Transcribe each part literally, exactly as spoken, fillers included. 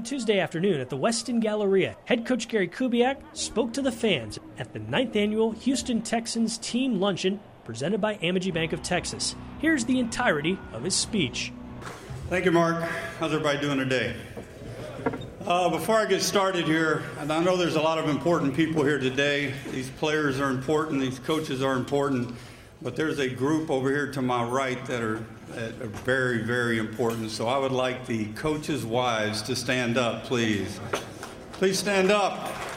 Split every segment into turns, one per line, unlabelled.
On Tuesday afternoon at the Westin Galleria, head coach Gary Kubiak spoke to the fans at the ninth Annual Houston Texans Team Luncheon presented by Amegy Bank of Texas. Here's the entirety of his speech.
Thank you, Mark. How's everybody doing today? Uh, before I get started here, and I know there's a lot of important people here today. These players are important, these coaches are important, but there's a group over here to my right that are, that are very, very important. So I would like the coaches' wives to stand up, please. Please stand up.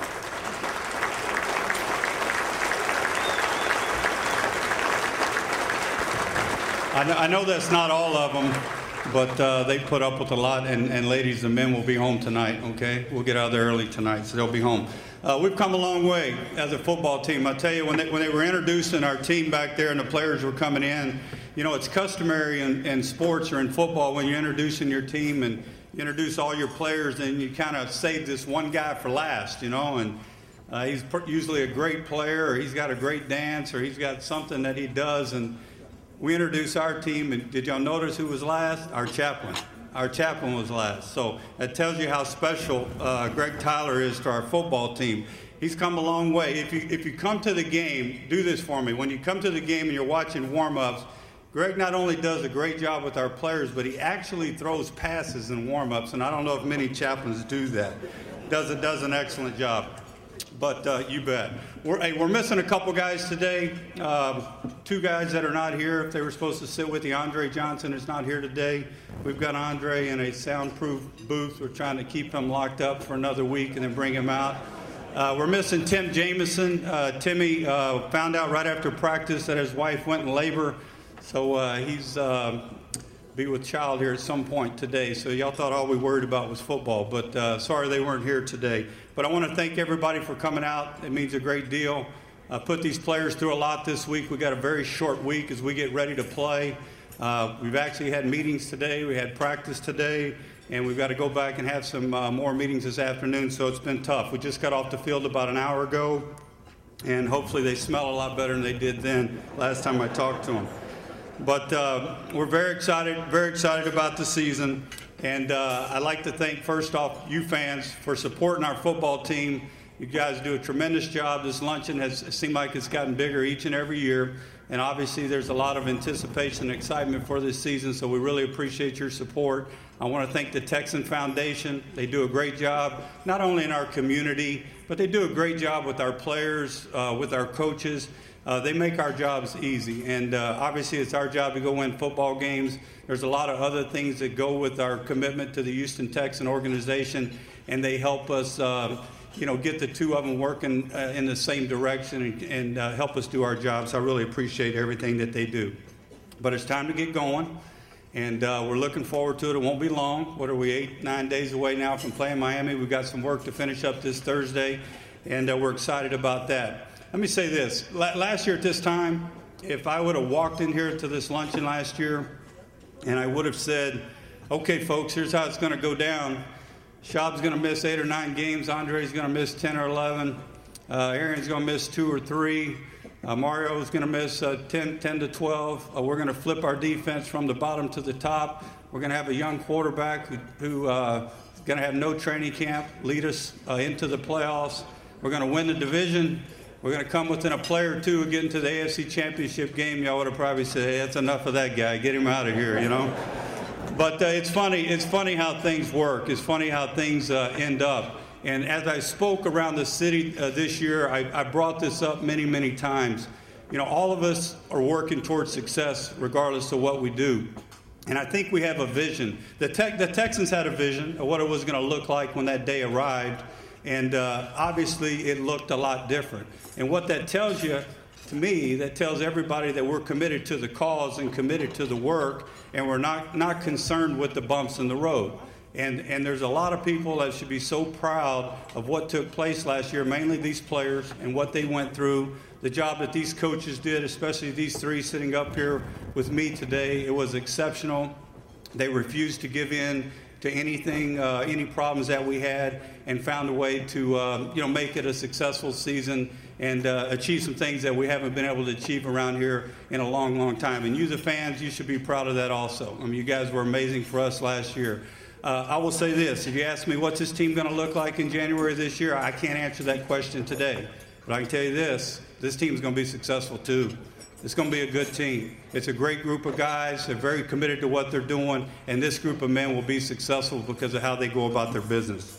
I know, I know that's not all of them, but uh, they put up with a lot, and, and ladies and men will be home tonight, okay? We'll get out there early tonight, so they'll be home. Uh, we've come a long way as a football team. I tell you, when they, when they were introducing our team back there and the players were coming in, you know, it's customary in, in sports or in football when you're introducing your team and you introduce all your players, and you kind of save this one guy for last, you know, and uh, he's usually a great player, or he's got a great dance, or he's got something that he does, and we introduced our team, and did y'all notice who was last? Our chaplain. Our chaplain was last. So that tells you how special uh, Greg Tyler is to our football team. He's come a long way. If you, if you come to the game, do this for me. When you come to the game and you're watching warm-ups, Greg not only does a great job with our players, but he actually throws passes in warm-ups, and I don't know if many chaplains do that. Does, it, does an excellent job. But uh, you bet. We're, hey, we're missing a couple guys today. Uh, two guys that are not here. If they were supposed to sit with you, Andre Johnson is not here today. We've got Andre in a soundproof booth. We're trying to keep him locked up for another week and then bring him out. Uh, we're missing Tim Jamison. Uh, Timmy uh, found out right after practice that his wife went in labor. So uh, he's uh, be with child here at some point today. So y'all thought all we worried about was football. But uh, sorry they weren't here today. But I want to thank everybody for coming out. It means a great deal. I put these players through a lot this week. We got a very short week as we get ready to play. Uh, we've actually had meetings today. We had practice today. And we've got to go back and have some uh, more meetings this afternoon. So it's been tough. We just got off the field about an hour ago. And hopefully they smell a lot better than they did then last time I talked to them. But uh, we're very excited, very excited about the season. And uh, I'd like to thank, first off, you fans for supporting our football team. You guys do a tremendous job. This luncheon has seemed like it's gotten bigger each and every year. And obviously there's a lot of anticipation and excitement for this season, so we really appreciate your support. I want to thank the Texan Foundation. They do a great job, not only in our community, but they do a great job with our players, uh, with our coaches. Uh, they make our jobs easy, and uh, obviously it's our job to go win football games. There's a lot of other things that go with our commitment to the Houston Texan organization, and they help us, uh, you know, get the two of them working uh, in the same direction and, and uh, help us do our jobs. I really appreciate everything that they do. But it's time to get going, and uh, we're looking forward to it. It won't be long. What are we, eight, nine days away now from playing Miami? We've got some work to finish up this Thursday, and uh, we're excited about that. Let me say this. Last year at this time, if I would have walked in here to this luncheon last year and I would have said, okay, folks, here's how it's going to go down. Schaub's going to miss eight or nine games. Andre's going to miss ten or eleven. Uh, Aaron's going to miss two or three. Uh, Mario's going to miss uh, ten, ten to twelve. Uh, we're going to flip our defense from the bottom to the top. We're going to have a young quarterback who, who uh, is going to have no training camp, lead us uh, into the playoffs. We're going to win the division. We're going to come within a play or two and get into the A F C Championship game. Y'all would have probably said, hey, that's enough of that guy. Get him out of here, you know. But uh, it's funny. It's funny how things work. It's funny how things uh, end up. And as I spoke around the city uh, this year, I, I brought this up many, many times. You know, all of us are working towards success regardless of what we do. And I think we have a vision. The, te- the Texans had a vision of what it was going to look like when that day arrived. And uh, obviously, it looked a lot different. And what that tells you, to me, that tells everybody that we're committed to the cause and committed to the work, and we're not, not concerned with the bumps in the road. And, and there's a lot of people that should be so proud of what took place last year, mainly these players and what they went through, the job that these coaches did, especially these three sitting up here with me today. It was exceptional. They refused to give in to anything, uh, any problems that we had, and found a way to, uh, you know, make it a successful season and uh, achieve some things that we haven't been able to achieve around here in a long, long time. And you, the fans, you should be proud of that also. I mean, you guys were amazing for us last year. uh, I will say this. If you ask me what's this team going to look like in January this year, I can't answer that question today. But I can tell you this, this team's going to be successful too. It's going to be a good team. It's a great group of guys. They're very committed to what they're doing, and this group of men will be successful because of how they go about their business.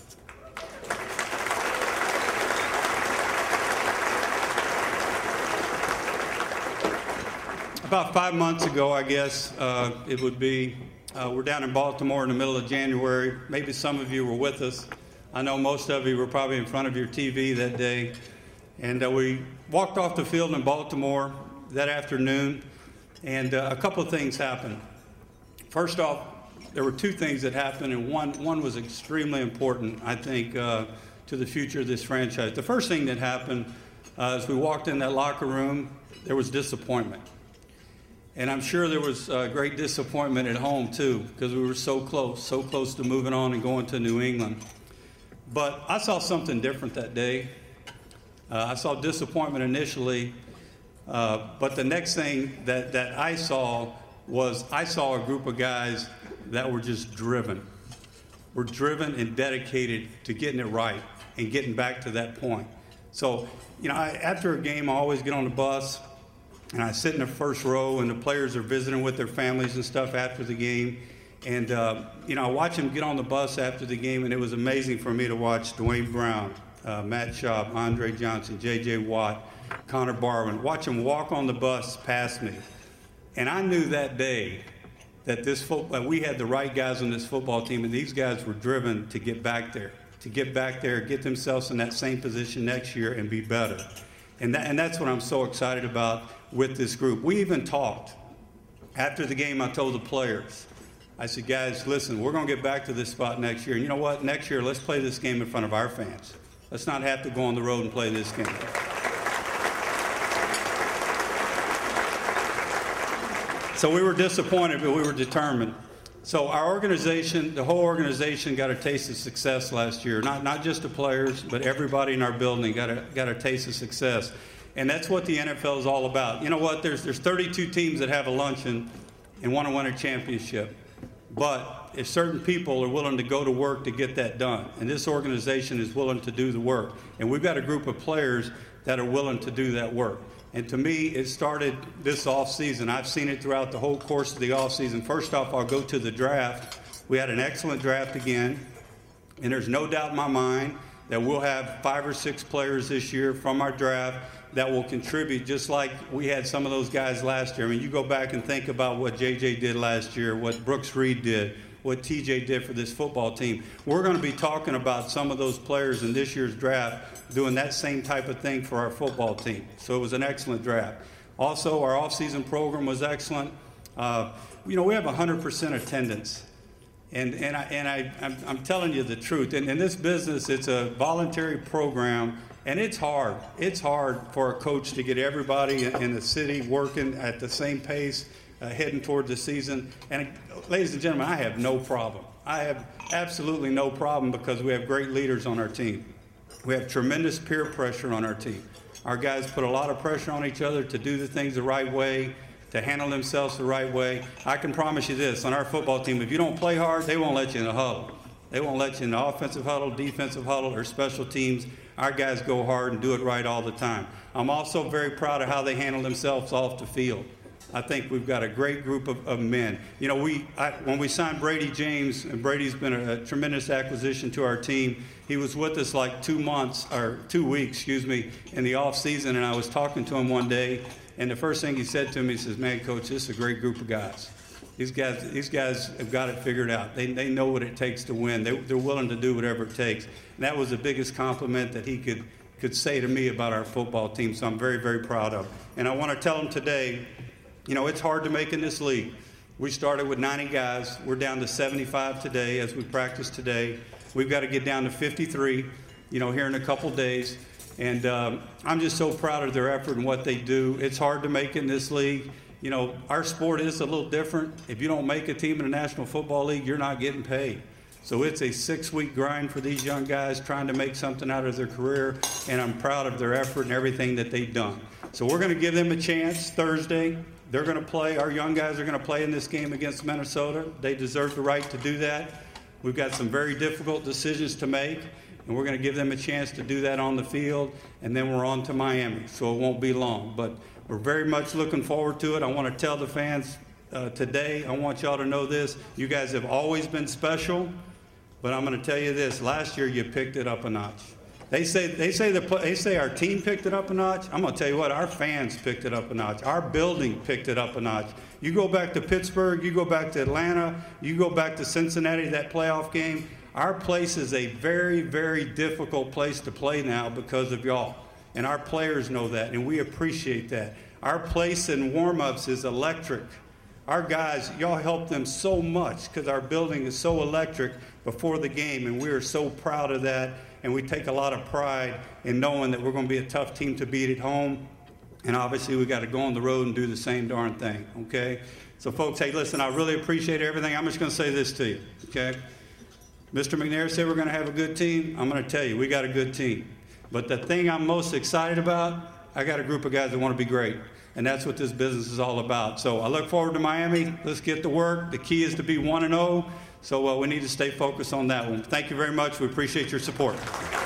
About five months ago, I guess, uh, it would be, uh, we're down in Baltimore in the middle of January. Maybe some of you were with us. I know most of you were probably in front of your T V that day. And uh, we walked off the field in Baltimore that afternoon, and uh, a couple of things happened. First off, there were two things that happened, and one, one was extremely important, I think, uh, to the future of this franchise. The first thing that happened, uh, as we walked in that locker room, there was disappointment. And I'm sure there was uh, great disappointment at home, too, because we were so close, so close to moving on and going to New England. But I saw something different that day. Uh, I saw disappointment initially, uh, but the next thing that, that I saw was I saw a group of guys that were just driven. Were driven and dedicated to getting it right and getting back to that point. So, you know, I, after a game, I always get on the bus, and I sit in the first row, and the players are visiting with their families and stuff after the game. And, uh, you know, I watch them get on the bus after the game, and it was amazing for me to watch Dwayne Brown, uh, Matt Schaub, Andre Johnson, J J Watt, Connor Barwin, watch them walk on the bus past me. And I knew that day that this football, we had the right guys on this football team, and these guys were driven to get back there, to get back there, get themselves in that same position next year and be better. And, that, and that's what I'm so excited about with this group. We even talked. After the game, I told the players, I said, guys, listen, we're going to get back to this spot next year. And you know what? Next year, let's play this game in front of our fans. Let's not have to go on the road and play this game. So we were disappointed, but we were determined. So our organization, the whole organization got a taste of success last year. Not, not just the players, but everybody in our building got a, got a taste of success. And that's what the N F L is all about. You know what? There's, there's thirty-two teams that have a luncheon and want to win a championship. But if certain people are willing to go to work to get that done, and this organization is willing to do the work, and we've got a group of players that are willing to do that work. And to me, it started this offseason. I've seen it throughout the whole course of the offseason. First off, I'll go to the draft. We had an excellent draft again, and there's no doubt in my mind that we'll have five or six players this year from our draft that will contribute just like we had some of those guys last year. I mean, you go back and think about what J J did last year, what Brooks Reed did, what T J did for this football team. We're going to be talking about some of those players in this year's draft doing that same type of thing for our football team. So it was an excellent draft. Also, our offseason program was excellent. Uh, you know, we have one hundred percent attendance. And, and, I, and I, I'm, I'm telling you the truth. And in this business, it's a voluntary program, and it's hard. It's hard for a coach to get everybody in, in the city working at the same pace, uh, heading toward the season. And, ladies and gentlemen, I have no problem. I have absolutely no problem because we have great leaders on our team. We have tremendous peer pressure on our team. Our guys put a lot of pressure on each other to do the things the right way, to handle themselves the right way. I can promise you this, on our football team, if you don't play hard, they won't let you in the huddle. They won't let you in the offensive huddle, defensive huddle, or special teams. Our guys go hard and do it right all the time. I'm also very proud of how they handle themselves off the field. I think we've got a great group of, of men. You know, we I, when we signed Brady James, and Brady's been a, a tremendous acquisition to our team. He was with us like two months, or two weeks, excuse me, in the off season, and I was talking to him one day, and the first thing he said to me, he says, man, Coach, this is a great group of guys. These guys, these guys have got it figured out. They, they know what it takes to win. They, they're willing to do whatever it takes. And that was the biggest compliment that he could, could say to me about our football team, so I'm very, very proud of. And I want to tell him today, you know, it's hard to make in this league. We started with ninety guys. We're down to seventy-five today as we practice today. We've got to get down to fifty-three, you know, here in a couple days. And um, I'm just so proud of their effort and what they do. It's hard to make in this league. You know, our sport is a little different. If you don't make a team in the National Football League, you're not getting paid. So it's a six-week grind for these young guys trying to make something out of their career, and I'm proud of their effort and everything that they've done. So we're going to give them a chance Thursday. They're going to play. Our young guys are going to play in this game against Minnesota. They deserve the right to do that. We've got some very difficult decisions to make, and we're going to give them a chance to do that on the field, and then we're on to Miami, so it won't be long. But we're very much looking forward to it. I want to tell the fans uh, today, I want y'all to know this. You guys have always been special, but I'm going to tell you this. Last year, you picked it up a notch. They say they say the they say our team picked it up a notch. I'm going to tell you what, our fans picked it up a notch. Our building picked it up a notch. You go back to Pittsburgh, you go back to Atlanta, you go back to Cincinnati, that playoff game. Our place is a very, very difficult place to play now because of y'all. And our players know that, and we appreciate that. Our place in warm-ups is electric. Our guys, y'all help them so much because our building is so electric before the game, and we are so proud of that. And we take a lot of pride in knowing that we're going to be a tough team to beat at home. And obviously, we got to go on the road and do the same darn thing, okay? So, folks, hey, listen, I really appreciate everything. I'm just going to say this to you, okay? Mister McNair said we're going to have a good team. I'm going to tell you, we got a good team. But the thing I'm most excited about, I got a group of guys that want to be great. And that's what this business is all about. So I look forward to Miami. Let's get to work. The key is to be one and oh. So uh, we need to stay focused on that one. Thank you very much. We appreciate your support.